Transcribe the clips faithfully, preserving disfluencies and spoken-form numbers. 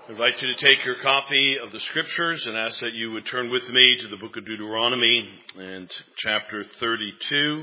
I invite you to take your copy of the Scriptures and ask that you would turn with me to the book of Deuteronomy and chapter thirty-two.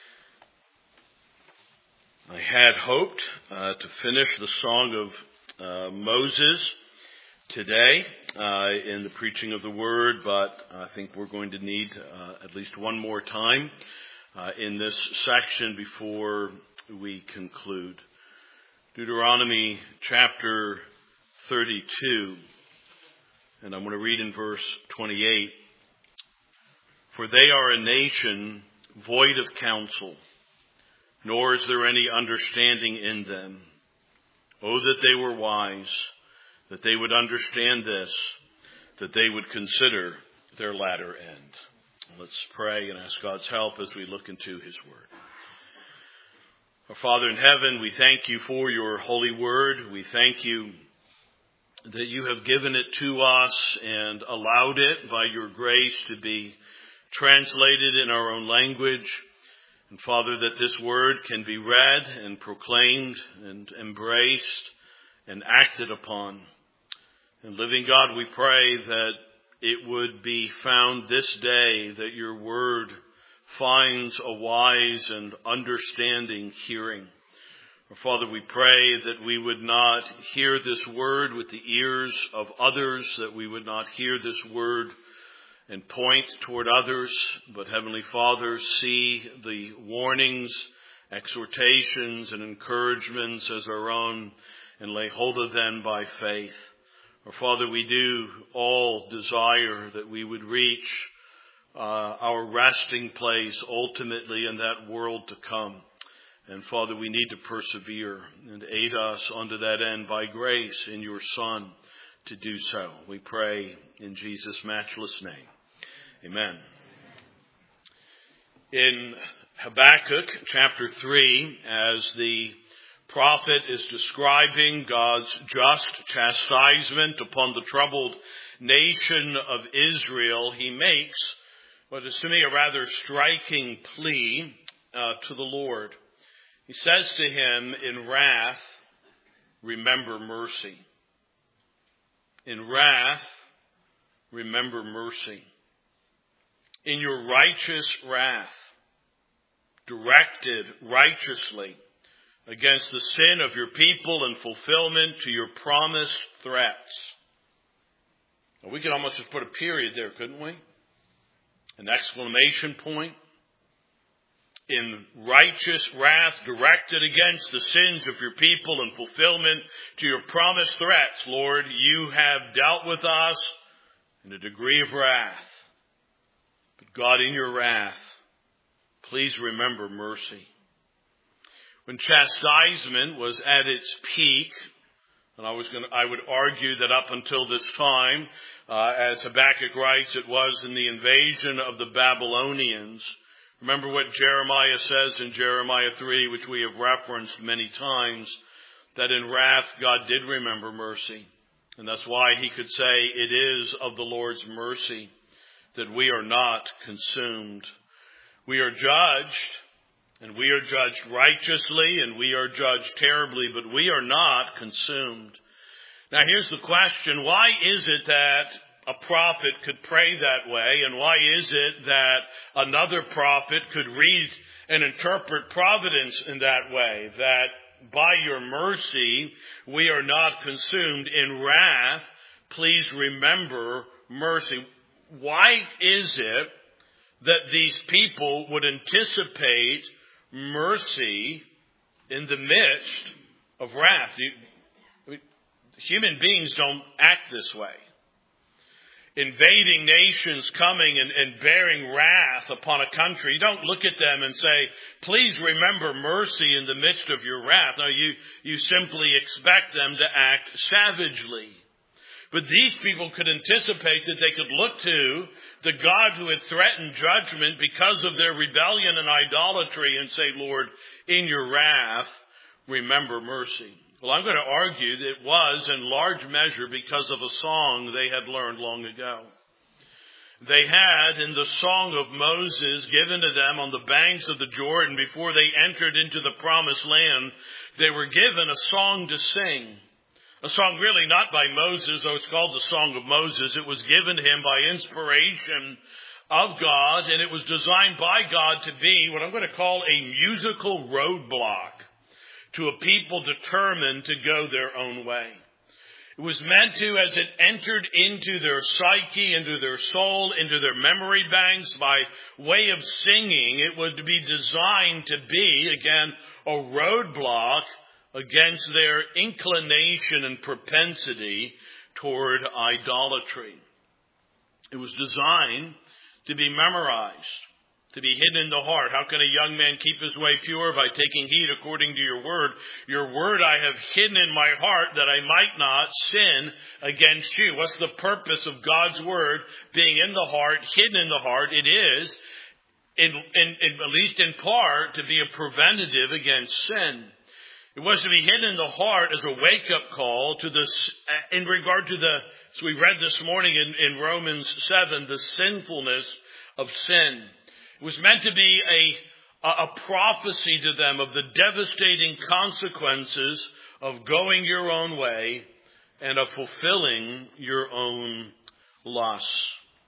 I had hoped uh, to finish the Song of uh, Moses today uh, in the preaching of the Word, but I think we're going to need uh, at least one more time uh, in this section before we conclude. Deuteronomy chapter thirty-two, and I'm going to read in verse twenty-eight. For they are a nation void of counsel, nor is there any understanding in them. Oh, that they were wise, that they would understand this, that they would consider their latter end. Let's pray and ask God's help as we look into His Word. Our Father in heaven, we thank you for your holy word. We thank you that you have given it to us and allowed it by your grace to be translated in our own language. And Father, that this word can be read and proclaimed and embraced and acted upon. And living God, we pray that it would be found this day that your word finds a wise and understanding hearing. Father, we pray that we would not hear this word with the ears of others, that we would not hear this word and point toward others, but Heavenly Father, see the warnings, exhortations, and encouragements as our own and lay hold of them by faith. Our Father, we do all desire that we would reach uh, our resting place ultimately in that world to come. And Father, we need to persevere and aid us unto that end by grace in your Son to do so. We pray in Jesus' matchless name. Amen. In Habakkuk chapter three, as the prophet is describing God's just chastisement upon the troubled nation of Israel, he makes what is to me a rather striking plea uh, to the Lord. He says to him, in wrath, remember mercy. In wrath, remember mercy. In your righteous wrath, directed righteously against the sin of your people and fulfillment to your promised threats. Now, we could almost just put a period there, couldn't we? An exclamation point. In righteous wrath directed against the sins of your people and fulfillment to your promised threats, Lord, you have dealt with us in a degree of wrath. But God, in your wrath, please remember mercy. When chastisement was at its peak, and I was going to, I would argue that up until this time, uh, as Habakkuk writes, it was in the invasion of the Babylonians. Remember what Jeremiah says in Jeremiah three, which we have referenced many times, that in wrath God did remember mercy. And that's why he could say it is of the Lord's mercy that we are not consumed. We are judged, and we are judged righteously, and we are judged terribly, but we are not consumed. Now here's the question, why is it that a prophet could pray that way, and why is it that another prophet could read and interpret providence in that way, that by your mercy we are not consumed, in wrath please remember mercy? Why is it that these people would anticipate mercy in the midst of wrath? You, human beings don't act this way. Invading nations coming and, and bearing wrath upon a country, you don't look at them and say, please remember mercy in the midst of your wrath. No, you, you simply expect them to act savagely. But these people could anticipate that they could look to the God who had threatened judgment because of their rebellion and idolatry and say, Lord, in your wrath, remember mercy. Well, I'm going to argue that it was in large measure because of a song they had learned long ago. They had, in the Song of Moses given to them on the banks of the Jordan before they entered into the promised land, they were given a song to sing. A song really not by Moses, though it's called the Song of Moses. It was given to him by inspiration of God, and it was designed by God to be what I'm going to call a musical roadblock to a people determined to go their own way. It was meant to, as it entered into their psyche, into their soul, into their memory banks by way of singing, it would be designed to be, again, a roadblock against their inclination and propensity toward idolatry. It was designed to be memorized, to be hidden in the heart. How can a young man keep his way pure? By taking heed according to your word. Your word I have hidden in my heart that I might not sin against you. What's the purpose of God's word being in the heart, hidden in the heart? It is, in, in, in, at least in part, to be a preventative against sin. It was to be hidden in the heart as a wake-up call to this, in regard to the, as we read this morning in, in Romans seven, the sinfulness of sin. It was meant to be a, a prophecy to them of the devastating consequences of going your own way and of fulfilling your own lusts.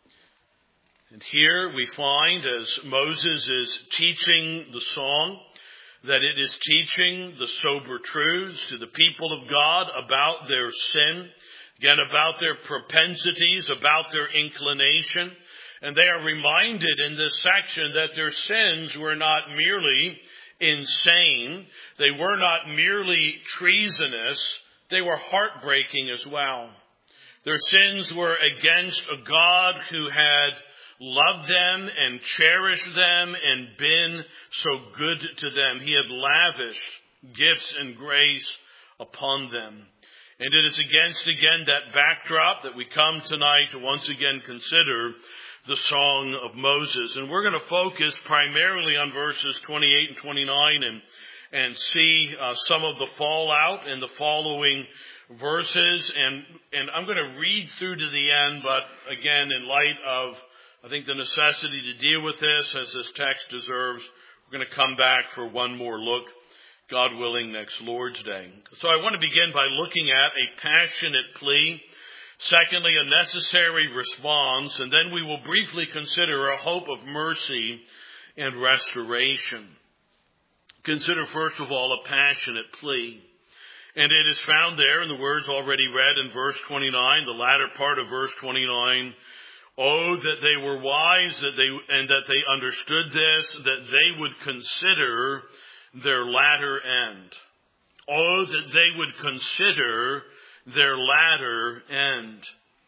And here we find, as Moses is teaching the song, that it is teaching the sober truths to the people of God about their sin, again, about their propensities, about their inclination. And they are reminded in this section that their sins were not merely insane. They were not merely treasonous. They were heartbreaking as well. Their sins were against a God who had loved them and cherished them and been so good to them. He had lavished gifts and grace upon them. And it is against, again, that backdrop that we come tonight to once again consider the Song of Moses. And we're going to focus primarily on verses twenty-eight and twenty-nine and, and see uh, some of the fallout in the following verses. And, and I'm going to read through to the end, but again, in light of I think the necessity to deal with this, as this text deserves, we're going to come back for one more look, God willing, next Lord's Day. So I want to begin by looking at a passionate plea, secondly, a necessary response, and then we will briefly consider a hope of mercy and restoration. Consider, first of all, a passionate plea. And it is found there in the words already read in verse twenty-nine, the latter part of verse twenty-nine. Oh, that they were wise, that they and that they understood this, that they would consider their latter end. Oh, that they would consider their latter end.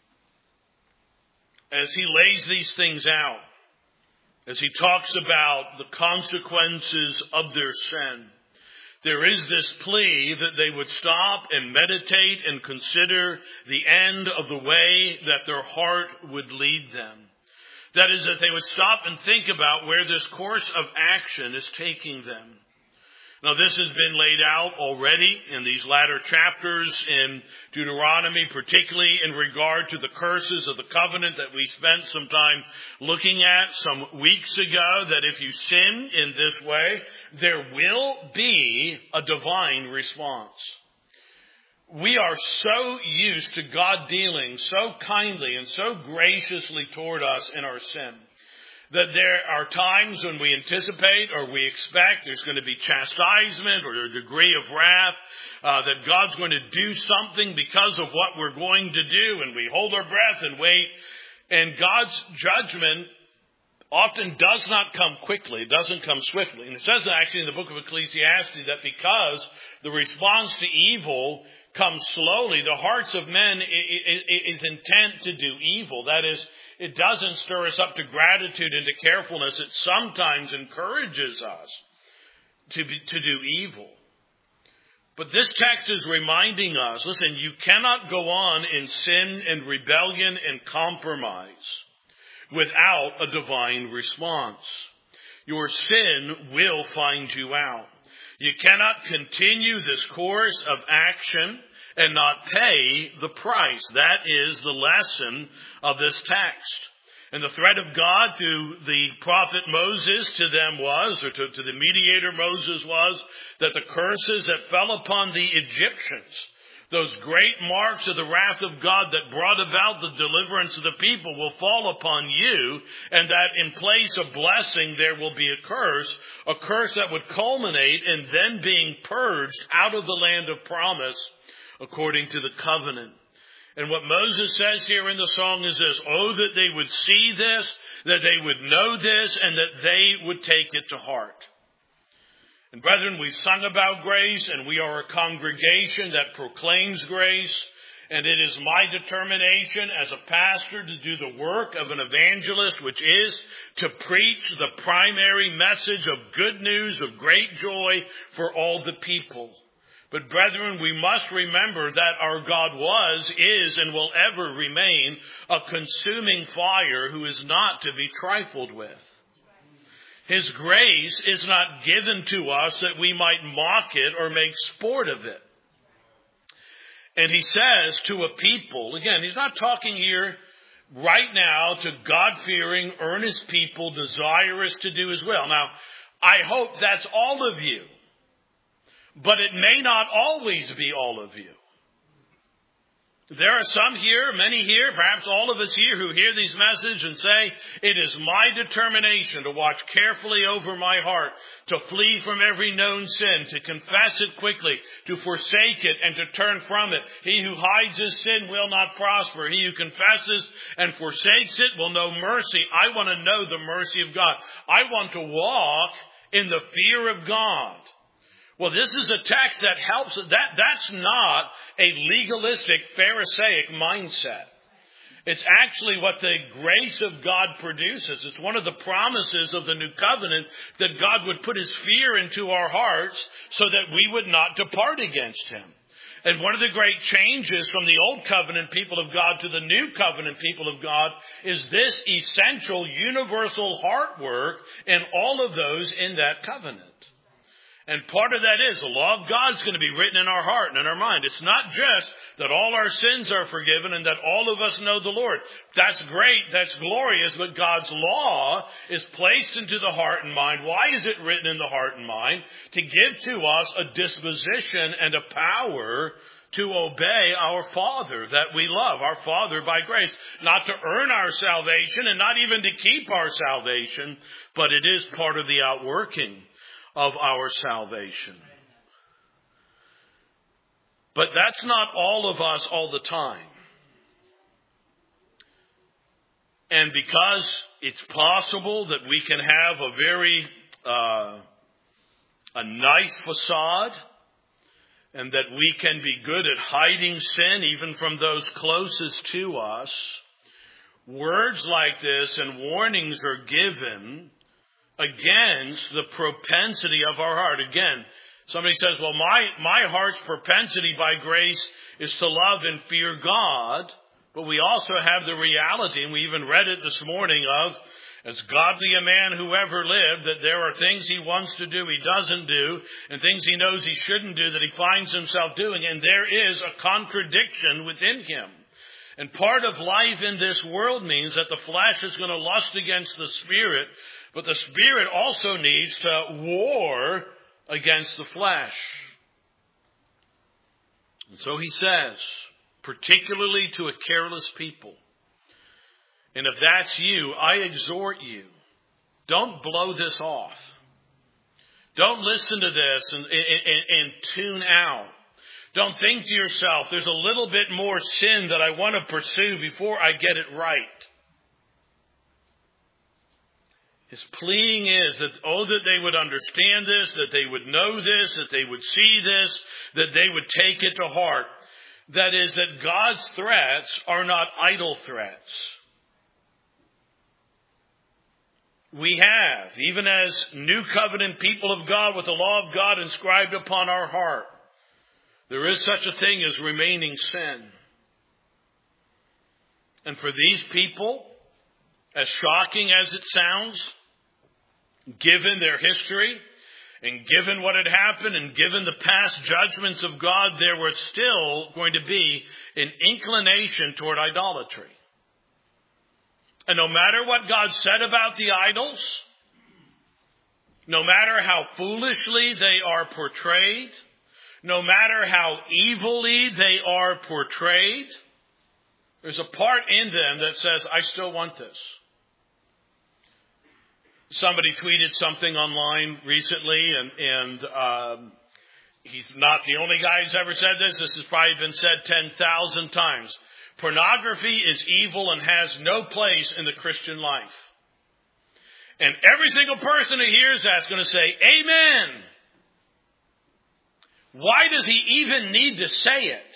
As he lays these things out, as he talks about the consequences of their sin, there is this plea that they would stop and meditate and consider the end of the way that their heart would lead them. That is, that they would stop and think about where this course of action is taking them. Now, this has been laid out already in these latter chapters in Deuteronomy, particularly in regard to the curses of the covenant that we spent some time looking at some weeks ago, that if you sin in this way, there will be a divine response. We are so used to God dealing so kindly and so graciously toward us in our sin, that there are times when we anticipate or we expect there's going to be chastisement or a degree of wrath, uh, that God's going to do something because of what we're going to do, and we hold our breath and wait. And God's judgment often does not come quickly. It doesn't come swiftly. And it says actually in the book of Ecclesiastes that because the response to evil comes slowly, the hearts of men is intent to do evil. That is, it doesn't stir us up to gratitude and to carefulness. It sometimes encourages us to be, to do evil. But this text is reminding us, listen, you cannot go on in sin and rebellion and compromise without a divine response. Your sin will find you out. You cannot continue this course of action and not pay the price. That is the lesson of this text. And the threat of God through the prophet Moses to them was, or to, to the mediator Moses was, that the curses that fell upon the Egyptians, Those great marks of the wrath of God that brought about the deliverance of the people will fall upon you, and that in place of blessing there will be a curse, a curse that would culminate in them being purged out of the land of promise according to the covenant. And what Moses says here in the song is this: oh, that they would see this, that they would know this, and that they would take it to heart. And brethren, we've sung about grace, and we are a congregation that proclaims grace. And it is my determination as a pastor to do the work of an evangelist, which is to preach the primary message of good news, of great joy for all the people. But brethren, we must remember that our God was, is, and will ever remain a consuming fire who is not to be trifled with. His grace is not given to us that we might mock it or make sport of it. And he says to a people, again, he's not talking here right now to God-fearing, earnest people desirous to do his will. Now, I hope that's all of you, but it may not always be all of you. There are some here, many here, perhaps all of us here who hear these messages and say, it is my determination to watch carefully over my heart, to flee from every known sin, to confess it quickly, to forsake it and to turn from it. He who hides his sin will not prosper. He who confesses and forsakes it will know mercy. I want to know the mercy of God. I want to walk in the fear of God. Well, this is a text that helps. That, that's not a legalistic, Pharisaic mindset. It's actually what the grace of God produces. It's one of the promises of the new covenant that God would put his fear into our hearts so that we would not depart against him. And one of the great changes from the old covenant people of God to the new covenant people of God is this essential universal heart work in all of those in that covenant. And part of that is the law of God is going to be written in our heart and in our mind. It's not just that all our sins are forgiven and that all of us know the Lord. That's great. That's glorious. But God's law is placed into the heart and mind. Why is it written in the heart and mind? To give to us a disposition and a power to obey our Father that we love, our Father by grace. Not to earn our salvation and not even to keep our salvation, but it is part of the outworking of our salvation. But that's not all of us all the time. And because it's possible that we can have a very uh, a nice facade, and that we can be good at hiding sin even from those closest to us, words like this and warnings are given against the propensity of our heart. Again, somebody says, well, my, my heart's propensity by grace is to love and fear God. But we also have the reality, and we even read it this morning, of as godly a man who ever lived, that there are things he wants to do he doesn't do, and things he knows he shouldn't do that he finds himself doing. And there is a contradiction within him. And part of life in this world means that the flesh is going to lust against the spirit, but the spirit also needs to war against the flesh. And so he says, particularly to a careless people, and if that's you, I exhort you, don't blow this off. Don't listen to this and, and, and tune out. Don't think to yourself, there's a little bit more sin that I want to pursue before I get it right. His pleading is that, oh, that they would understand this, that they would know this, that they would see this, that they would take it to heart. That is, that God's threats are not idle threats. We have, even as new covenant people of God with the law of God inscribed upon our heart, there is such a thing as remaining sin. And for these people, as shocking as it sounds, given their history and given what had happened and given the past judgments of God, there was still going to be an inclination toward idolatry. And no matter what God said about the idols, no matter how foolishly they are portrayed, no matter how evilly they are portrayed, there's a part in them that says, I still want this. Somebody tweeted something online recently, and, and um, he's not the only guy who's ever said this. This has probably been said ten thousand times. Pornography is evil and has no place in the Christian life. And every single person who hears that is going to say, Amen. Why does he even need to say it?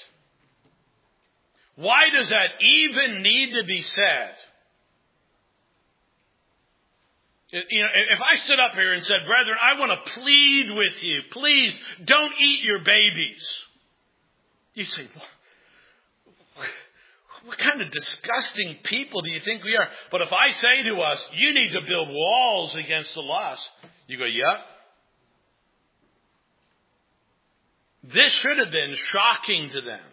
Why does that even need to be said? You know, if I stood up here and said, brethren, I want to plead with you, please don't eat your babies. You say, what, what kind of disgusting people do you think we are? But if I say to us, you need to build walls against the lust, you go, yep. This should have been shocking to them.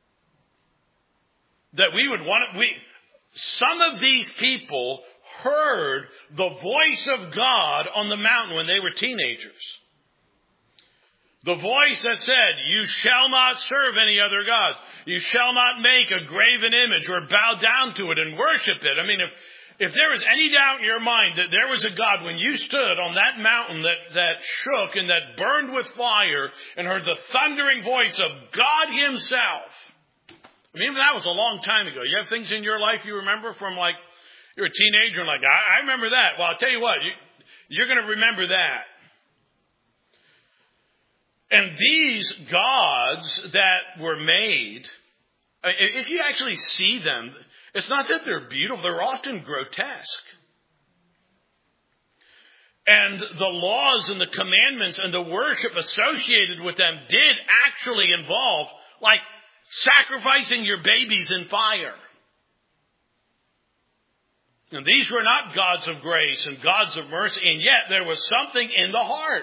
That we would want to, we, some of these people heard the voice of God on the mountain when they were teenagers. The voice that said, you shall not serve any other gods. You shall not make a graven image or bow down to it and worship it. I mean, if, if there was any doubt in your mind that there was a God, when you stood on that mountain that, that shook and that burned with fire and heard the thundering voice of God himself. I mean, even that was a long time ago. You have things in your life you remember from like, you're a teenager and like, I, I remember that. Well, I'll tell you what, you, you're going to remember that. And these gods that were made, if you actually see them, it's not that they're beautiful, they're often grotesque. And the laws and the commandments and the worship associated with them did actually involve, like, sacrificing your babies in fire. And these were not gods of grace and gods of mercy, and yet there was something in the heart.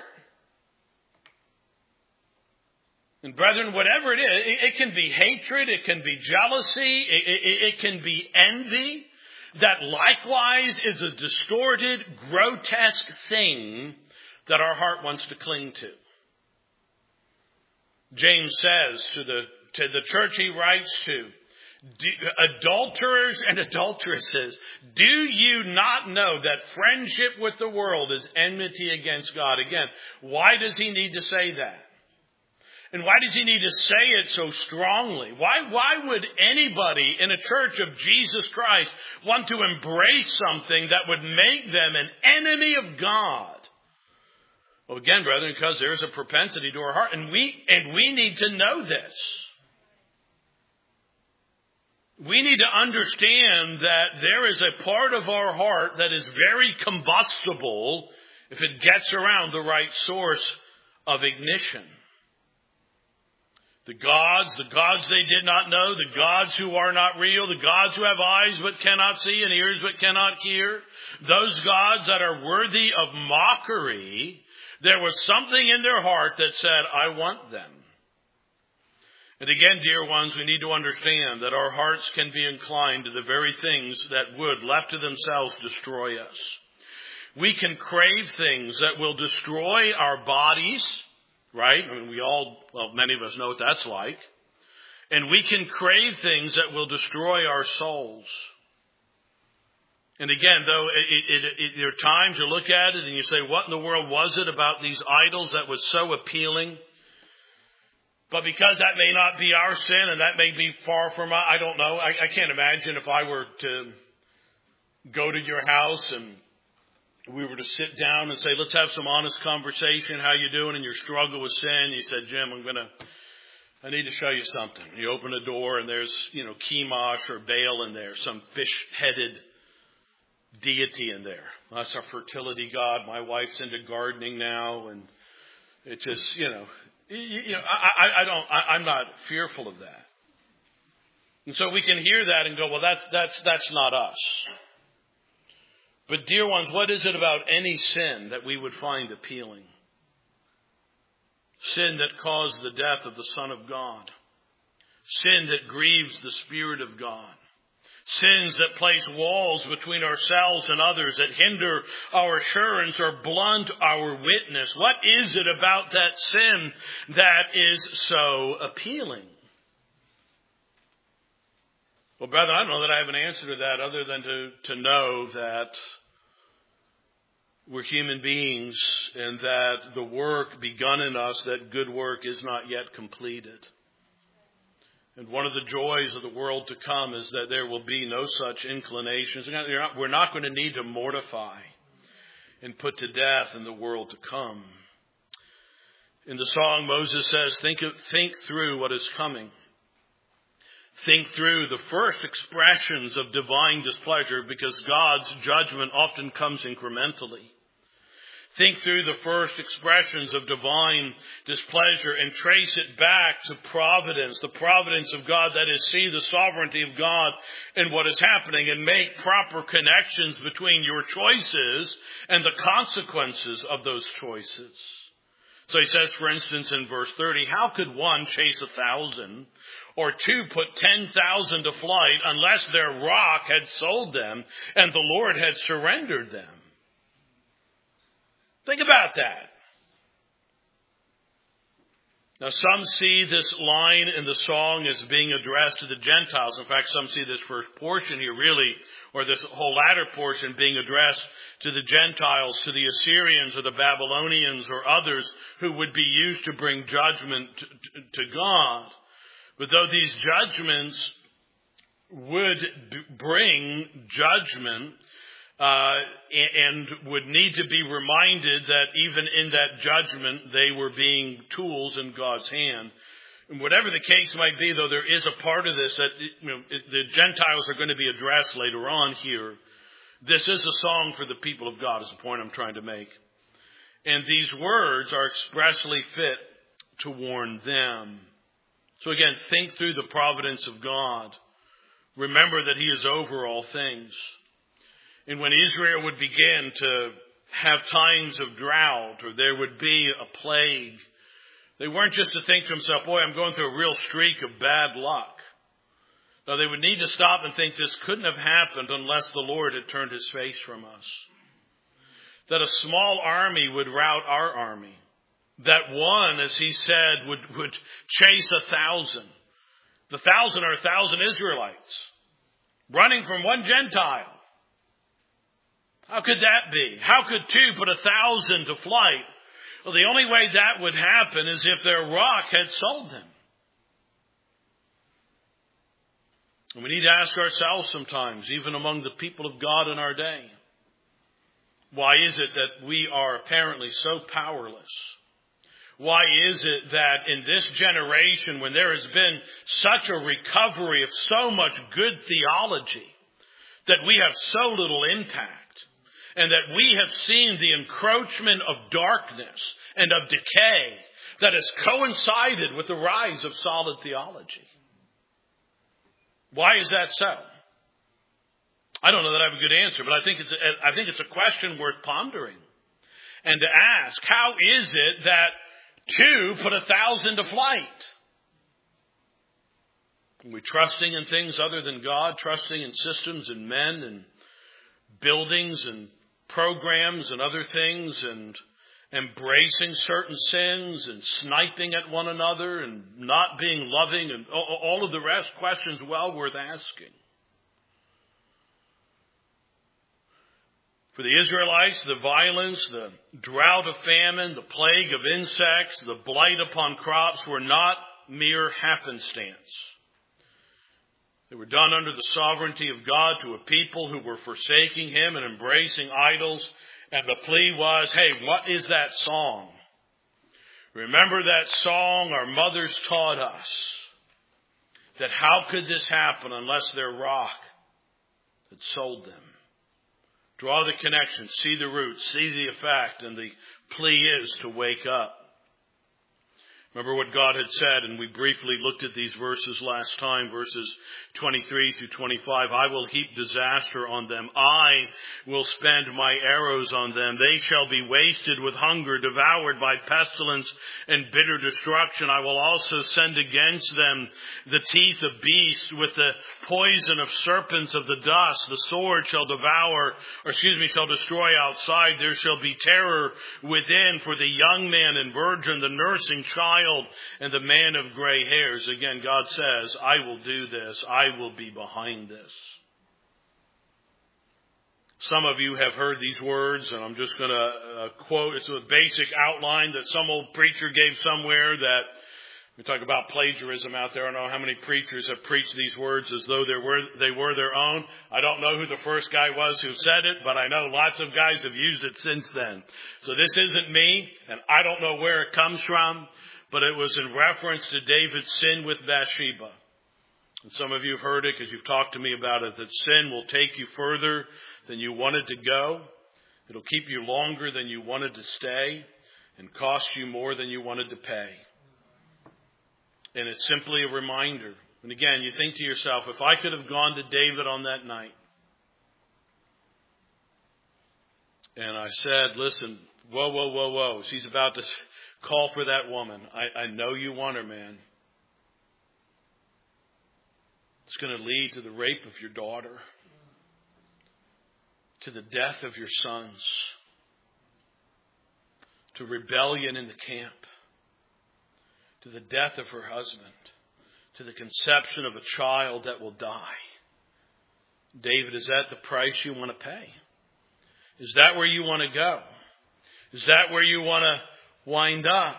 And brethren, whatever it is, it, it can be hatred, it can be jealousy, it, it, it can be envy, that likewise is a distorted, grotesque thing that our heart wants to cling to. James says to the, to the church he writes to, adulterers and adulteresses, do you not know that friendship with the world is enmity against God? Again, why does he need to say that? And why does he need to say it so strongly? Why, why would anybody in a church of Jesus Christ want to embrace something that would make them an enemy of God? Well, again, brethren, because there is a propensity to our heart, and we, and we need to know this. We need to understand that there is a part of our heart that is very combustible if it gets around the right source of ignition. The gods, the gods they did not know, the gods who are not real, the gods who have eyes but cannot see and ears but cannot hear, those gods that are worthy of mockery, there was something in their heart that said, I want them. And again, dear ones, we need to understand that our hearts can be inclined to the very things that would, left to themselves, destroy us. We can crave things that will destroy our bodies, right? I mean, we all, well, many of us know what that's like. And we can crave things that will destroy our souls. And again, though, it, it, it, there are times you look at it and you say, what in the world was it about these idols that was so appealing? But because that may not be our sin and that may be far from us, I don't know. I, I can't imagine if I were to go to your house and we were to sit down and say, let's have some honest conversation. How you doing in your struggle with sin? You said, Jim, I'm going to, I need to show you something. You open the door and there's, you know, Chemosh or Baal in there, some fish-headed deity in there. Well, that's our fertility god. My wife's into gardening now, and it just, you know, you, you know, I, I, I don't, I, I'm not fearful of that. And so we can hear that and go, well, that's that's that's not us. But dear ones, what is it about any sin that we would find appealing? Sin that caused the death of the Son of God. Sin that grieves the Spirit of God. Sins that place walls between ourselves and others, that hinder our assurance or blunt our witness. What is it about that sin that is so appealing? Well, brother, I don't know that I have an answer to that other than to, to know that we're human beings and that the work begun in us, that good work, is not yet completed. And one of the joys of the world to come is that there will be no such inclinations. We're not going to need to mortify and put to death in the world to come. In the song, Moses says, think, think through what is coming. Think through the first expressions of divine displeasure, because God's judgment often comes incrementally. Think through the first expressions of divine displeasure and trace it back to providence, the providence of God, that is, see the sovereignty of God in what is happening and make proper connections between your choices and the consequences of those choices. So he says, for instance, in verse thirty, how could one chase a thousand or two put ten thousand to flight unless their rock had sold them and the Lord had surrendered them? Think about that. Now, some see this line in the song as being addressed to the Gentiles. In fact, some see this first portion here really, or this whole latter portion, being addressed to the Gentiles, to the Assyrians or the Babylonians or others who would be used to bring judgment to, to, to God. But though these judgments would b- bring judgment, Uh, and would need to be reminded that even in that judgment, they were being tools in God's hand. And whatever the case might be, though, there is a part of this that, you know, the Gentiles are going to be addressed later on here. This is a song for the people of God, is the point I'm trying to make. And these words are expressly fit to warn them. So again, think through the providence of God. Remember that He is over all things. And when Israel would begin to have times of drought, or there would be a plague, they weren't just to think to themselves, boy, I'm going through a real streak of bad luck. No, they would need to stop and think this couldn't have happened unless the Lord had turned His face from us. That a small army would rout our army. That one, as He said, would, would chase a thousand. The thousand are a thousand Israelites running from one Gentile. How could that be? How could two put a thousand to flight? Well, the only way that would happen is if their rock had sold them. And we need to ask ourselves sometimes, even among the people of God in our day, why is it that we are apparently so powerless? Why is it that in this generation, when there has been such a recovery of so much good theology, that we have so little impact? And that we have seen the encroachment of darkness and of decay that has coincided with the rise of solid theology. Why is that so? I don't know that I have a good answer, but I think it's a, I think it's a question worth pondering. And to ask, how is it that two put a thousand to flight? Are we trusting in things other than God, trusting in systems and men and buildings and programs and other things, and embracing certain sins and sniping at one another and not being loving and all of the rest? Questions well worth asking. For the Israelites, the violence, the drought of famine, the plague of insects, the blight upon crops were not mere happenstance. They were done under the sovereignty of God to a people who were forsaking Him and embracing idols. And the plea was, hey, what is that song? Remember that song our mothers taught us. That how could this happen unless their rock had sold them? Draw the connection, see the root, see the effect, and the plea is to wake up. Remember what God had said, and we briefly looked at these verses last time, verses twenty-three through twenty-five. I will heap disaster on them. I will spend my arrows on them. They shall be wasted with hunger, devoured by pestilence and bitter destruction. I will also send against them the teeth of beasts with the poison of serpents of the dust. The sword shall devour, or excuse me, shall destroy outside. There shall be terror within for the young man and virgin, the nursing child, and the man of gray hairs. Again, God says, I will do this. I will be behind this. Some of you have heard these words, and I'm just going to uh, quote. It's a basic outline that some old preacher gave somewhere that we talk about plagiarism out there. I don't know how many preachers have preached these words as though they were, they were their own. I don't know who the first guy was who said it, but I know lots of guys have used it since then. So this isn't me, and I don't know where it comes from. But it was in reference to David's sin with Bathsheba. And some of you have heard it because you've talked to me about it, that sin will take you further than you wanted to go. It'll keep you longer than you wanted to stay and cost you more than you wanted to pay. And it's simply a reminder. And again, you think to yourself, if I could have gone to David on that night and I said, listen, whoa, whoa, whoa, whoa, she's about to call for that woman. I, I know you want her, man. It's going to lead to the rape of your daughter, to the death of your sons, to rebellion in the camp, to the death of her husband, to the conception of a child that will die. David, is that the price you want to pay? Is that where you want to go? Is that where you want to wind up?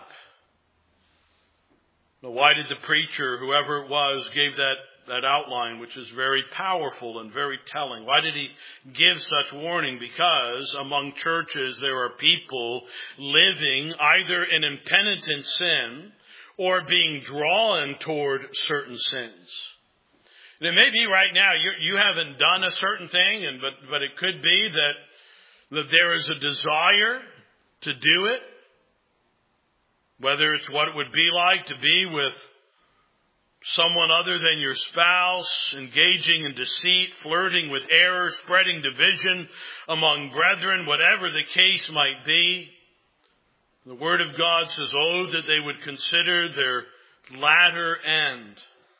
Now, why did the preacher, whoever it was, gave that, that outline, which is very powerful and very telling? Why did he give such warning? Because among churches there are people living either in impenitent sin or being drawn toward certain sins. And it may be right now you you haven't done a certain thing, and but but it could be that that there is a desire to do it. Whether it's what it would be like to be with someone other than your spouse, engaging in deceit, flirting with error, spreading division among brethren, whatever the case might be. The Word of God says, oh, that they would consider their latter end.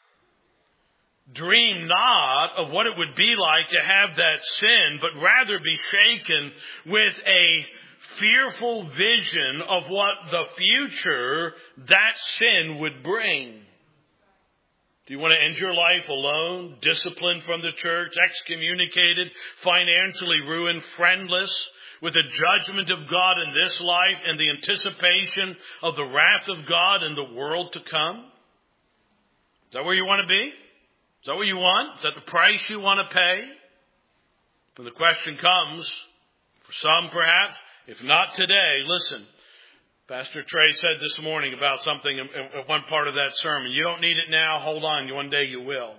Dream not of what it would be like to have that sin, but rather be shaken with a fearful vision of what the future that sin would bring. Do you want to end your life alone, disciplined from the church, excommunicated, financially ruined, friendless, with the judgment of God in this life and the anticipation of the wrath of God in the world to come? Is that where you want to be? Is that what you want? Is that the price you want to pay? And the question comes, for some perhaps, if not today, listen. Pastor Trey said this morning about something in, in one part of that sermon. You don't need it now. Hold on. One day you will.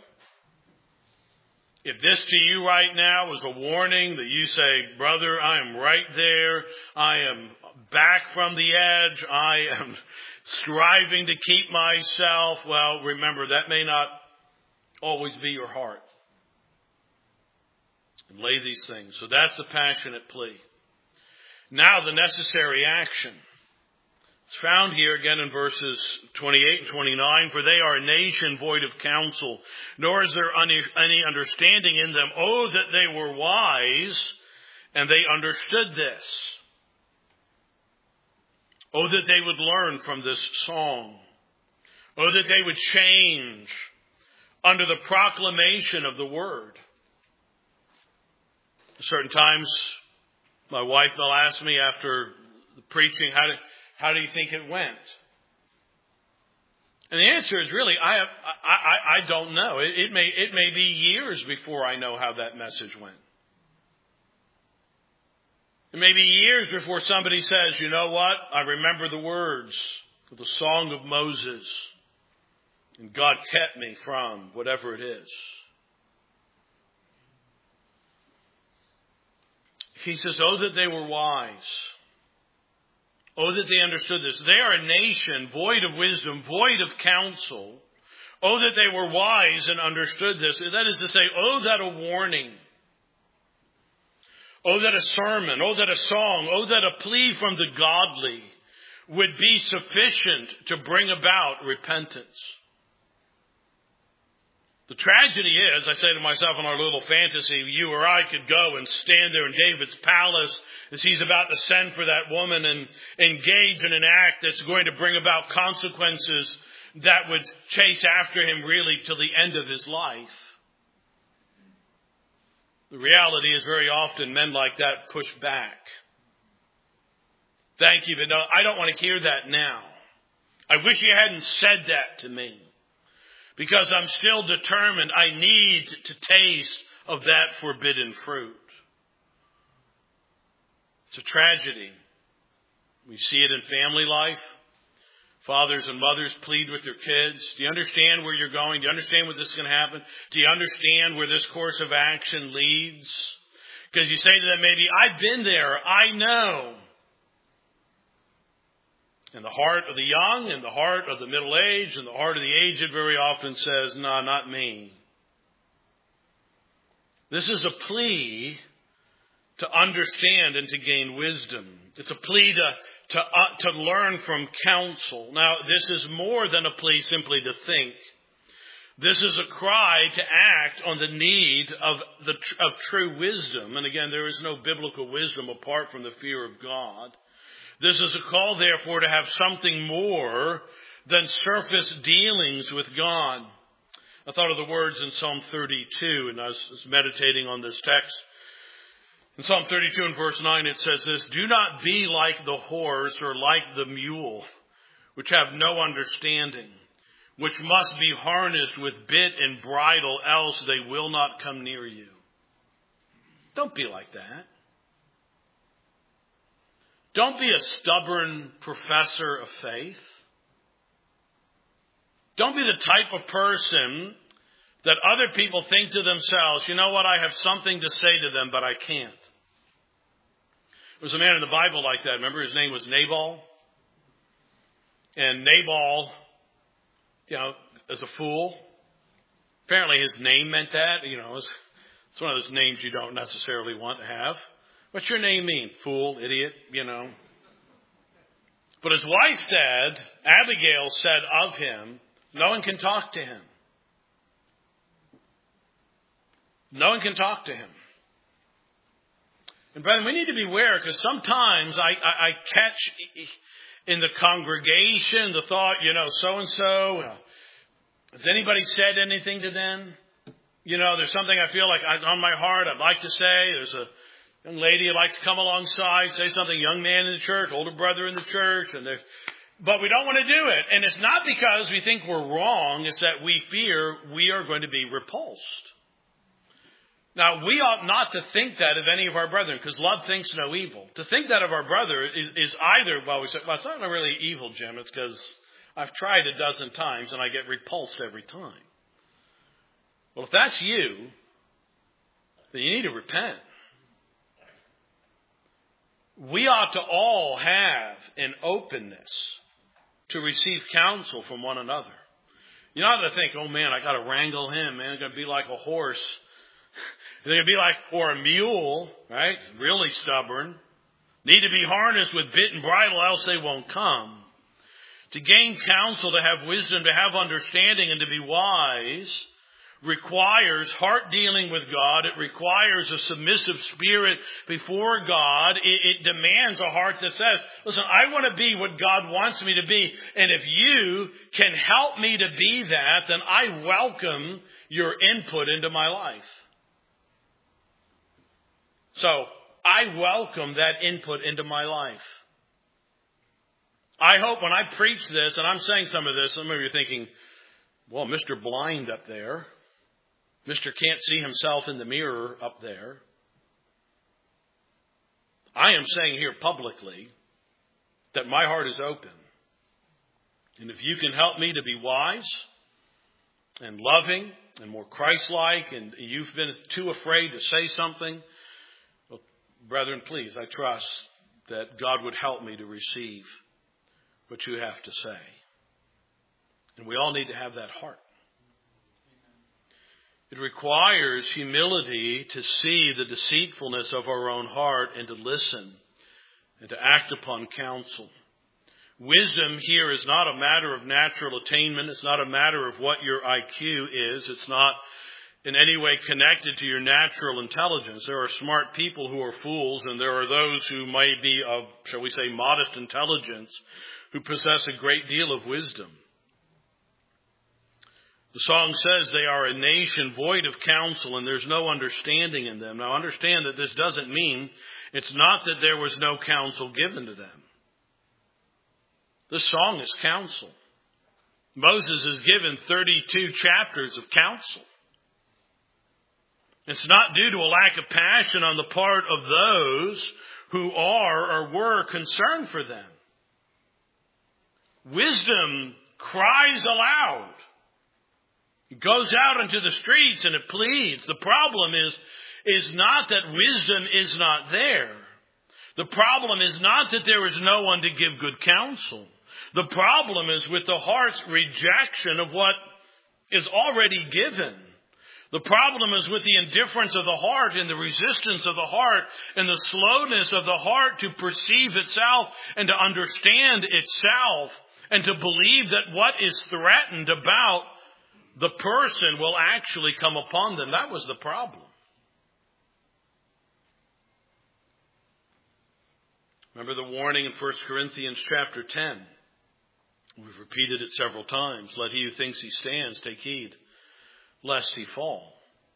If this to you right now is a warning that you say, brother, I am right there. I am back from the edge. I am striving to keep myself. Well, remember, that may not always be your heart. And lay these things. So that's the passionate plea. Now the necessary action. It's found here again in verses twenty-eight and twenty-nine. For they are a nation void of counsel, nor is there any, any understanding in them. Oh, that they were wise, and they understood this. Oh, that they would learn from this song. Oh, that they would change under the proclamation of the word. Certain times, my wife will ask me after the preaching, how do, how do you think it went? And the answer is really, I, I, I, I don't know. It, it may, it may be years before I know how that message went. It may be years before somebody says, you know what? I remember the words of the Song of Moses. And God kept me from whatever it is. He says, oh, that they were wise. Oh, that they understood this. They are a nation void of wisdom, void of counsel. Oh, that they were wise and understood this. That is to say, oh, that a warning. Oh, that a sermon. Oh, that a song. Oh, that a plea from the godly would be sufficient to bring about repentance. The tragedy is, I say to myself in our little fantasy, you or I could go and stand there in David's palace as he's about to send for that woman and engage in an act that's going to bring about consequences that would chase after him really till the end of his life. The reality is very often men like that push back. Thank you, but no, I don't want to hear that now. I wish you hadn't said that to me. Because I'm still determined I need to taste of that forbidden fruit. It's a tragedy. We see it in family life. Fathers and mothers plead with their kids. Do you understand where you're going? Do you understand what this is going to happen? Do you understand where this course of action leads? Because you say to them maybe, I've been there. I know. And the heart of the young and the heart of the middle-aged and the heart of the aged very often says, no, nah, not me. This is a plea to understand and to gain wisdom. It's a plea to, to, uh, to learn from counsel. Now, this is more than a plea simply to think. This is a cry to act on the need of, the, of true wisdom. And again, there is no biblical wisdom apart from the fear of God. This is a call, therefore, to have something more than surface dealings with God. I thought of the words in Psalm thirty-two, and I was meditating on this text. In Psalm thirty-two and verse nine, it says this, do not be like the horse or like the mule, which have no understanding, which must be harnessed with bit and bridle, else they will not come near you. Don't be like that. Don't be a stubborn professor of faith. Don't be the type of person that other people think to themselves, you know what, I have something to say to them, but I can't. There was a man in the Bible like that. Remember, his name was Nabal? And Nabal, you know, is a fool. Apparently his name meant that. You know, it's, it's one of those names you don't necessarily want to have. What's your name mean? Fool, idiot, you know. But his wife said, Abigail said of him, no one can talk to him. No one can talk to him. And brethren, we need to beware because sometimes I, I, I catch in the congregation the thought, you know, so-and-so, has anybody said anything to them? You know, there's something I feel like on my heart I'd like to say. There's a young lady would like to come alongside, say something, young man in the church, older brother in the church, and but we don't want to do it. And it's not because we think we're wrong, it's that we fear we are going to be repulsed. Now, we ought not to think that of any of our brethren, because love thinks no evil. To think that of our brother is, is either, well, we say, well, it's not really evil, Jim, it's because I've tried a dozen times and I get repulsed every time. Well, if that's you, then you need to repent. We ought to all have an openness to receive counsel from one another. You're not going to think, oh man, I got to wrangle him, man. It's going to be like a horse. They're going to be like, or a mule, right? Really stubborn. Need to be harnessed with bit and bridle, else they won't come. To gain counsel, to have wisdom, to have understanding, and to be wise requires heart dealing with God. It requires a submissive spirit before God. It, it demands a heart that says, listen, I want to be what God wants me to be. And if you can help me to be that, then I welcome your input into my life. So I welcome that input into my life. I hope when I preach this, and I'm saying some of this, some of you are thinking, well, Mister Blind up there. Mister Can't see himself in the mirror up there. I am saying here publicly that my heart is open. And if you can help me to be wise and loving and more Christ-like, and you've been too afraid to say something, well, brethren, please, I trust that God would help me to receive what you have to say. And we all need to have that heart. It requires humility to see the deceitfulness of our own heart and to listen and to act upon counsel. Wisdom here is not a matter of natural attainment. It's not a matter of what your I Q is. It's not in any way connected to your natural intelligence. There are smart people who are fools, and there are those who may be of, shall we say, modest intelligence, who possess a great deal of wisdom. The song says they are a nation void of counsel, and there's no understanding in them. Now understand that this doesn't mean it's not that there was no counsel given to them. This song is counsel. Moses is given thirty-two chapters of counsel. It's not due to a lack of passion on the part of those who are or were concerned for them. Wisdom cries aloud. It goes out into the streets and it pleads. The problem is, is not that wisdom is not there. The problem is not that there is no one to give good counsel. The problem is with the heart's rejection of what is already given. The problem is with the indifference of the heart and the resistance of the heart and the slowness of the heart to perceive itself and to understand itself and to believe that what is threatened about the person will actually come upon them. That was the problem. Remember the warning in First Corinthians chapter ten. We've repeated it several times. Let he who thinks he stands take heed, lest he fall.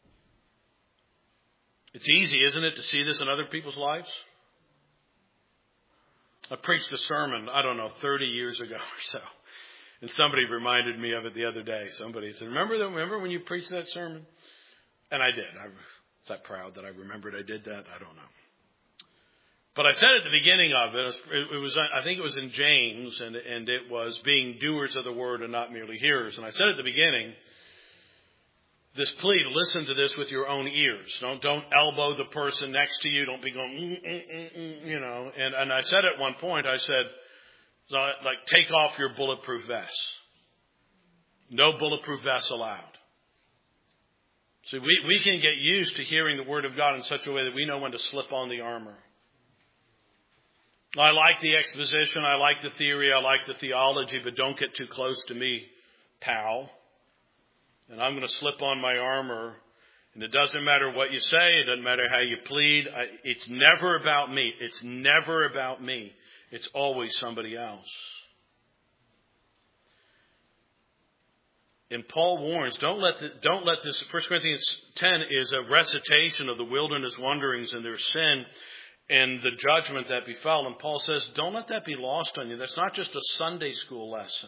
It's easy, isn't it, to see this in other people's lives? I preached a sermon, I don't know, thirty years ago or so. And somebody reminded me of it the other day. Somebody said, remember that, remember when you preached that sermon? And I did. I was that proud that I remembered I did that. I don't know. But I said at the beginning of it, it was, I think it was in James, and, and it was being doers of the word and not merely hearers. And I said at the beginning, this plea to listen to this with your own ears. Don't don't elbow the person next to you. Don't be going, mm, mm, mm, mm, you know. And, and I said at one point, I said, like, take off your bulletproof vest. No bulletproof vests allowed. See, we, we can get used to hearing the word of God in such a way that we know when to slip on the armor. I like the exposition, I like the theory, I like the theology, but don't get too close to me, pal. And I'm going to slip on my armor. And it doesn't matter what you say, it doesn't matter how you plead. I, it's never about me. It's never about me. It's always somebody else. And Paul warns, don't let the, don't let this, First Corinthians ten is a recitation of the wilderness wanderings and their sin and the judgment that befell. And Paul says, don't let that be lost on you. That's not just a Sunday school lesson.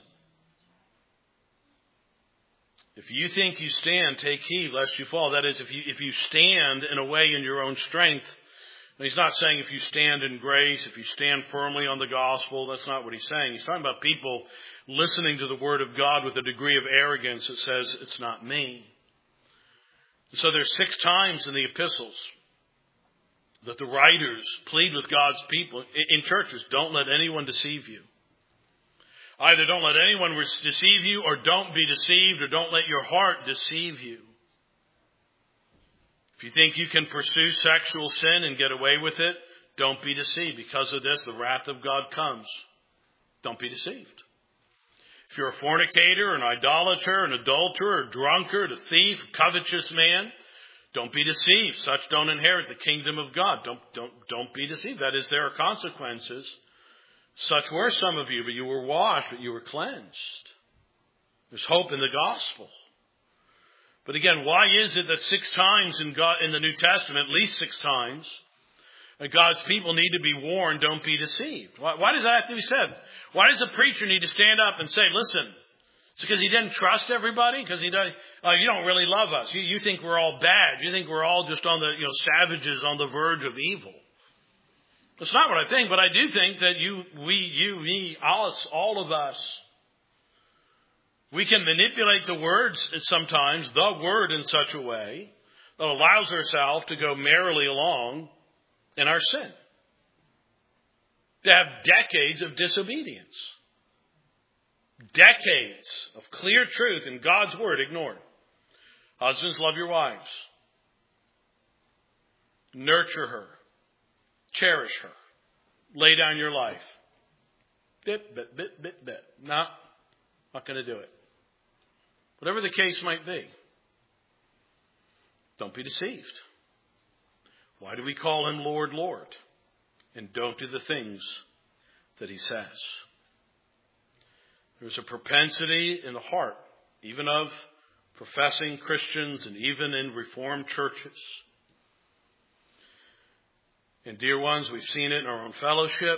If you think you stand, take heed lest you fall. That is, if you if you stand in a way in your own strength. And he's not saying if you stand in grace, if you stand firmly on the gospel. That's not what he's saying. He's talking about people listening to the word of God with a degree of arrogance that says, it's not me. And so there's six times in the epistles that the writers plead with God's people in churches, don't let anyone deceive you. Either don't let anyone deceive you, or don't be deceived, or don't let your heart deceive you. If you think you can pursue sexual sin and get away with it, don't be deceived. Because of this, the wrath of God comes. Don't be deceived. If you're a fornicator, an idolater, an adulterer, a drunkard, a thief, a covetous man, don't be deceived. Such don't inherit the kingdom of God. Don't, don't, don't be deceived. That is, there are consequences. Such were some of you, but you were washed, but you were cleansed. There's hope in the gospel. But again, why is it that six times in God, in the New Testament, at least six times, that God's people need to be warned, don't be deceived? Why, why does that have to be said? Why does a preacher need to stand up and say, listen, it's because he didn't trust everybody? Because he does, uh, you don't really love us. You, you think we're all bad. You think we're all just on the, you know, savages on the verge of evil. That's not what I think, but I do think that you, we, you, me, us, all of us, we can manipulate the words sometimes, the word in such a way that allows ourselves to go merrily along in our sin. to have decades of disobedience. Decades of clear truth in God's word ignored. Husbands, love your wives. Nurture her. Cherish her. Lay down your life. Bit, bit, bit, bit, bit. No, not going to do it. Whatever the case might be. Don't be deceived. Why do we call him Lord, Lord, and don't do the things that he says? There's a propensity in the heart, even of professing Christians and even in Reformed churches. And dear ones, we've seen it in our own fellowship.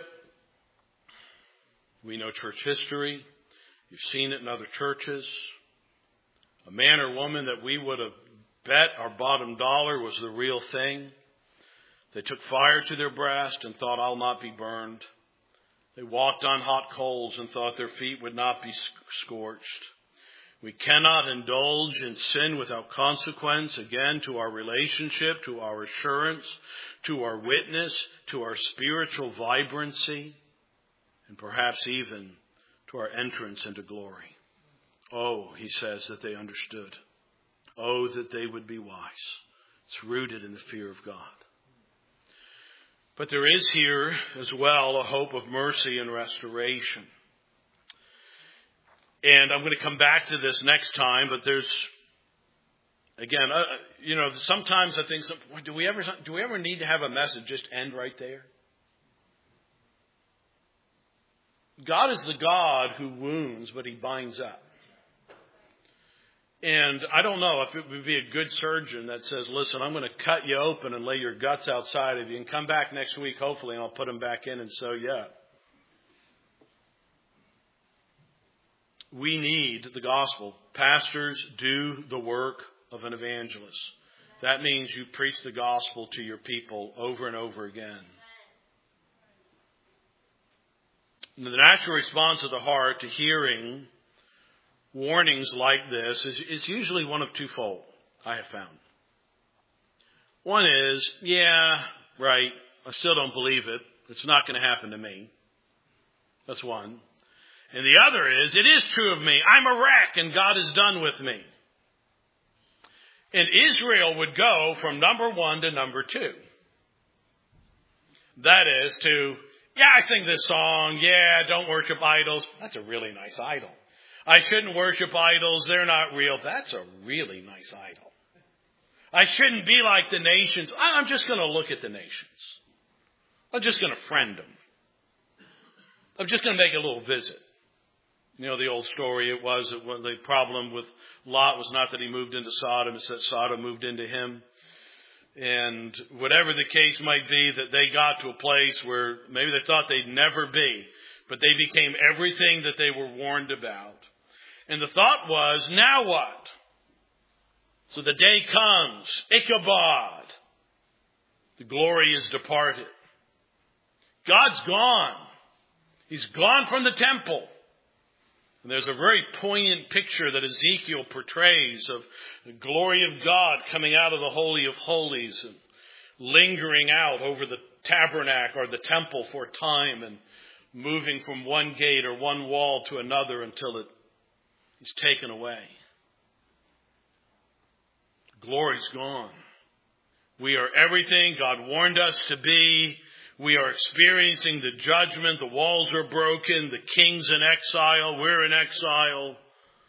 We know church history. You've seen it in other churches. A man or woman that we would have bet our bottom dollar was the real thing. They took fire to their breast and thought, I'll not be burned. They walked on hot coals and thought their feet would not be scorched. We cannot indulge in sin without consequence, again, to our relationship, to our assurance, to our witness, to our spiritual vibrancy, and perhaps even to our entrance into glory. Oh, he says that they understood. Oh, that they would be wise. It's rooted in the fear of God. But there is here as well a hope of mercy and restoration. And I'm going to come back to this next time, but there's, again, uh, you know, sometimes I think, do we ever do we ever need to have a message just end right there? God is the God who wounds, but he binds up. And I don't know if it would be a good surgeon that says, listen, I'm going to cut you open and lay your guts outside of you and come back next week, hopefully, and I'll put them back in and sew you up. We need the gospel. Pastors do the work of an evangelist. That means you preach the gospel to your people over and over again. And the natural response of the heart to hearing warnings like this is, is usually one of twofold, I have found. One is, yeah, right, I still don't believe it. It's not going to happen to me. That's one. And the other is, it is true of me. I'm a wreck and God is done with me. And Israel would go from number one to number two. That is to, yeah, I sing this song. Yeah, don't worship idols. That's a really nice idol. I shouldn't worship idols. They're not real. That's a really nice idol. I shouldn't be like the nations. I'm just going to look at the nations. I'm just going to friend them. I'm just going to make a little visit. You know, the old story, it was that when the problem with Lot was not that he moved into Sodom, it's that Sodom moved into him. And whatever the case might be, that they got to a place where maybe they thought they'd never be, but they became everything that they were warned about. And the thought was, now what? So the day comes, Ichabod. The glory is departed. God's gone. He's gone from the temple. And there's a very poignant picture that Ezekiel portrays of the glory of God coming out of the Holy of Holies and lingering out over the tabernacle or the temple for a time and moving from one gate or one wall to another until it is taken away. Glory's gone. We are everything God warned us to be. We are experiencing the judgment. The walls are broken. The king's in exile. We're in exile.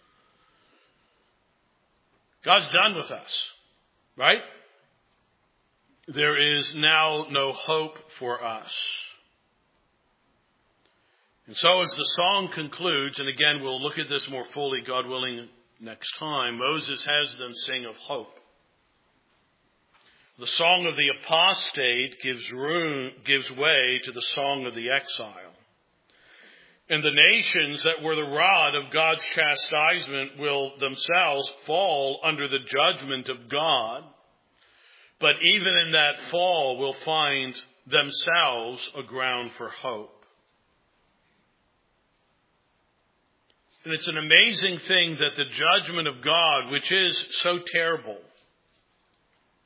God's done with us, right? There is now no hope for us. And so as the song concludes, and again, we'll look at this more fully, God willing, next time, Moses has them sing of hope. The song of the apostate gives room, gives way to the song of the exile. And the nations that were the rod of God's chastisement will themselves fall under the judgment of God. But even in that fall will find themselves a ground for hope. And it's an amazing thing that the judgment of God, which is so terrible,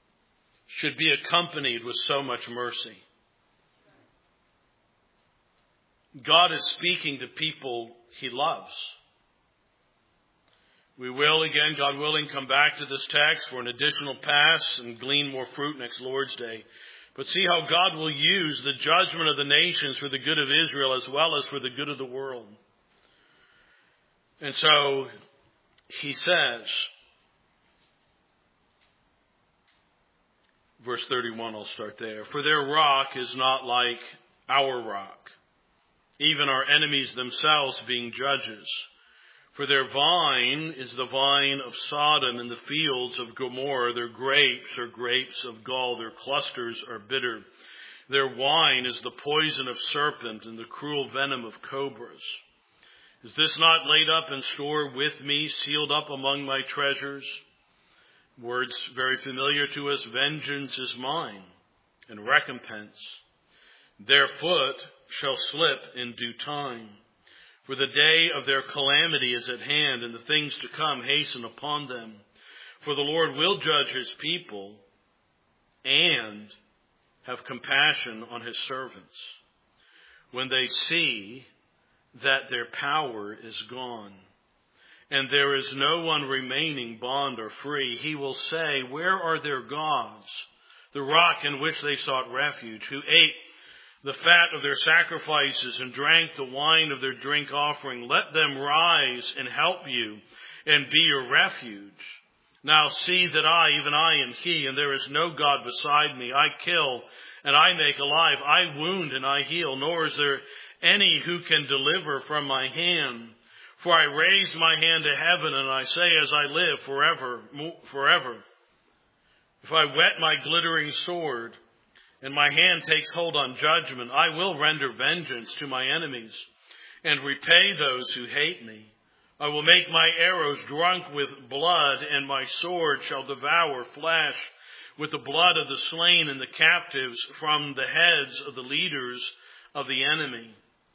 should be accompanied with so much mercy. God is speaking to people he loves. We will, again, God willing, come back to this text for an additional pass and glean more fruit next Lord's Day. But see how God will use the judgment of the nations for the good of Israel as well as for the good of the world. And so he says, verse thirty-one, I'll start there. For their rock is not like our rock, even our enemies themselves being judges. For their vine is the vine of Sodom, and the fields of Gomorrah. Their grapes are grapes of gall. Their clusters are bitter. Their wine is the poison of serpent and the cruel venom of cobras. Is this not laid up in store with me, sealed up among my treasures? Words very familiar to us. Vengeance is mine, and recompense. Their foot shall slip in due time. For the day of their calamity is at hand, and the things to come hasten upon them. For the Lord will judge his people and have compassion on his servants. When they see that their power is gone, and there is no one remaining bond or free, he will say, where are their gods, the rock in which they sought refuge, who ate the fat of their sacrifices and drank the wine of their drink offering? Let them rise and help you and be your refuge. Now see that I, even I, am he, and there is no God beside me. I kill and I make alive. I wound and I heal, nor is there any who can deliver from my hand. For I raise my hand to heaven, and I say as I live forever, forever. If I whet my glittering sword, and my hand takes hold on judgment, I will render vengeance to my enemies and repay those who hate me. I will make my arrows drunk with blood, and my sword shall devour flesh with the blood of the slain and the captives from the heads of the leaders of the enemy.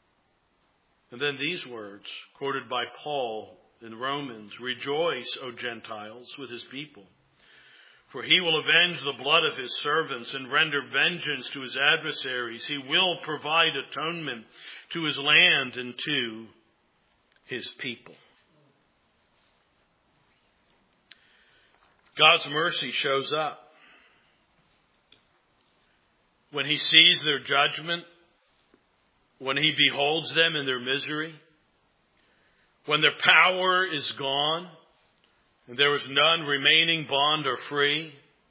And then these words, quoted by Paul in Romans, rejoice, O Gentiles, with his people. For he will avenge the blood of his servants and render vengeance to his adversaries. He will provide atonement to his land and to his people. God's mercy shows up when he sees their judgment, when he beholds them in their misery, when their power is gone, and there is none remaining bond or free.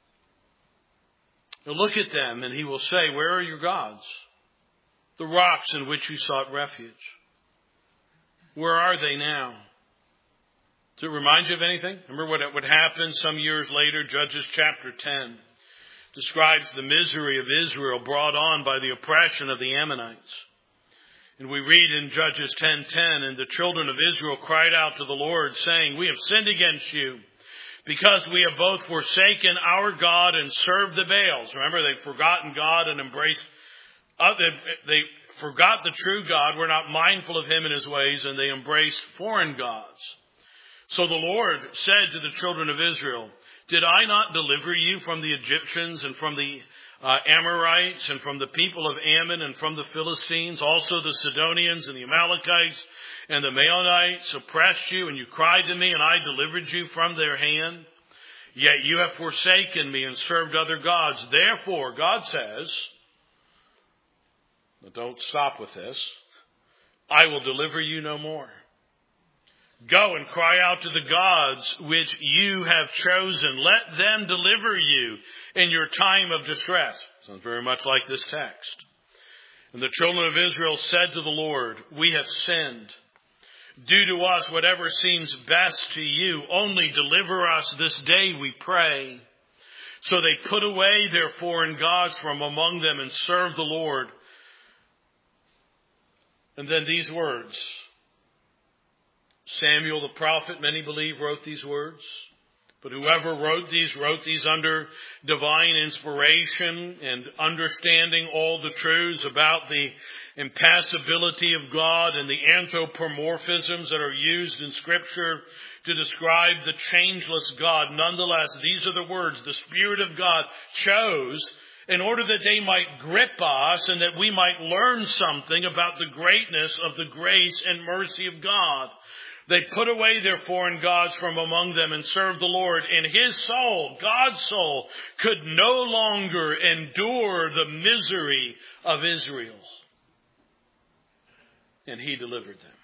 Now look at them, and he will say, where are your gods? The rocks in which you sought refuge. Where are they now? Does it remind you of anything? Remember what, what happened some years later? Judges chapter ten describes the misery of Israel brought on by the oppression of the Ammonites. And we read in Judges ten ten, and the children of Israel cried out to the Lord, saying, we have sinned against you, because we have both forsaken our God and served the Baals. Remember, they've forgotten God and embraced, uh, they, they forgot the true God, were not mindful of him and his ways, and they embraced foreign gods. So the Lord said to the children of Israel, did I not deliver you from the Egyptians and from the Uh, Amorites and from the people of Ammon and from the Philistines? Also the Sidonians and the Amalekites and the Maonites oppressed you, and you cried to me, and I delivered you from their hand. Yet you have forsaken me and served other gods. Therefore, God says, but don't stop with this, I will deliver you no more. Go and cry out to the gods which you have chosen. Let them deliver you in your time of distress. Sounds very much like this text. And the children of Israel said to the Lord, we have sinned. Do to us whatever seems best to you. Only deliver us this day, we pray. So they put away their foreign gods from among them and served the Lord. And then these words. Samuel the prophet, many believe, wrote these words. But whoever wrote these, wrote these under divine inspiration and understanding all the truths about the impassibility of God and the anthropomorphisms that are used in Scripture to describe the changeless God. Nonetheless, these are the words the Spirit of God chose in order that they might grip us and that we might learn something about the greatness of the grace and mercy of God. They put away their foreign gods from among them and served the Lord. And his soul, God's soul, could no longer endure the misery of Israel. And he delivered them.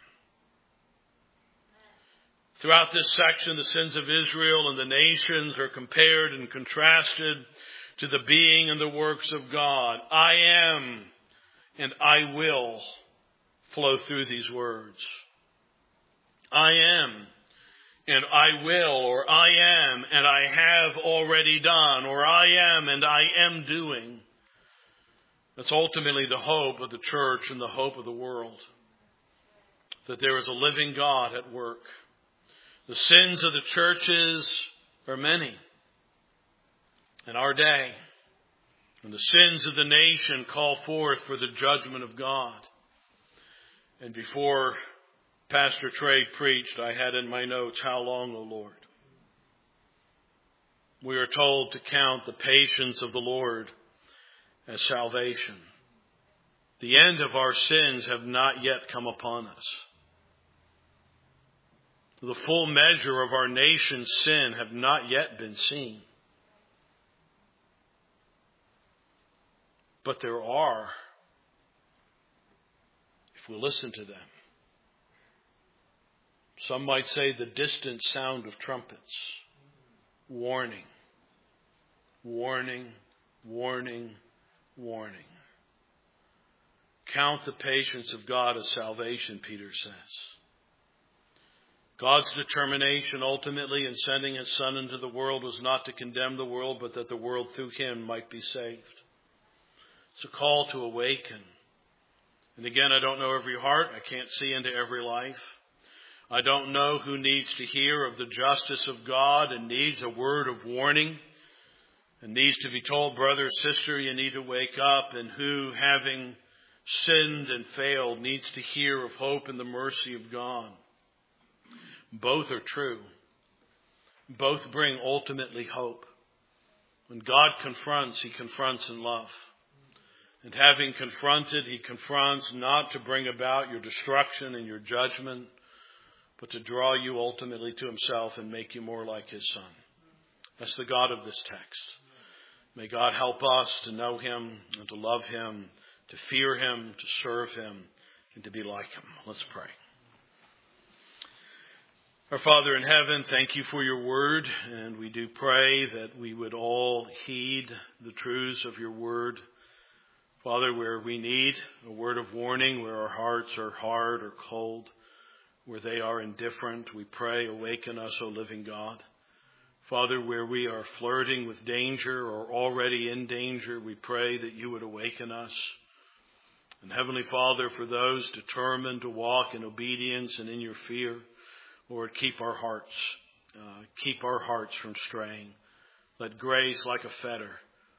Throughout this section, the sins of Israel and the nations are compared and contrasted to the being and the works of God. I am and I will flow through these words. I am and I will, or I am and I have already done, or I am and I am doing. That's ultimately the hope of the church and the hope of the world. That there is a living God at work. The sins of the churches are many in our day. And the sins of the nation call forth for the judgment of God. And before Pastor Trey preached, I had in my notes, how long, O Lord? We are told to count the patience of the Lord as salvation. The end of our sins have not yet come upon us. The full measure of our nation's sin have not yet been seen. But there are, if we listen to them. Some might say the distant sound of trumpets. Warning, warning, warning, warning. Count the patience of God as salvation, Peter says. God's determination ultimately in sending his Son into the world was not to condemn the world, but that the world through him might be saved. It's a call to awaken. And again, I don't know every heart. I can't see into every life. I don't know who needs to hear of the justice of God and needs a word of warning and needs to be told, brother, sister, you need to wake up, and who, having sinned and failed, needs to hear of hope and the mercy of God. Both are true. Both bring ultimately hope. When God confronts, he confronts in love. And having confronted, he confronts not to bring about your destruction and your judgment, but to draw you ultimately to himself and make you more like his Son. That's the God of this text. May God help us to know him and to love him, to fear him, to serve him, and to be like him. Let's pray. Our Father in heaven, thank you for your word, and we do pray that we would all heed the truths of your word. Father, where we need a word of warning, where our hearts are hard or cold, where they are indifferent, we pray, awaken us, O living God. Father, where we are flirting with danger or already in danger, we pray that you would awaken us. And Heavenly Father, for those determined to walk in obedience and in your fear, Lord, keep our hearts, uh, keep our hearts from straying. Let grace, like a fetter,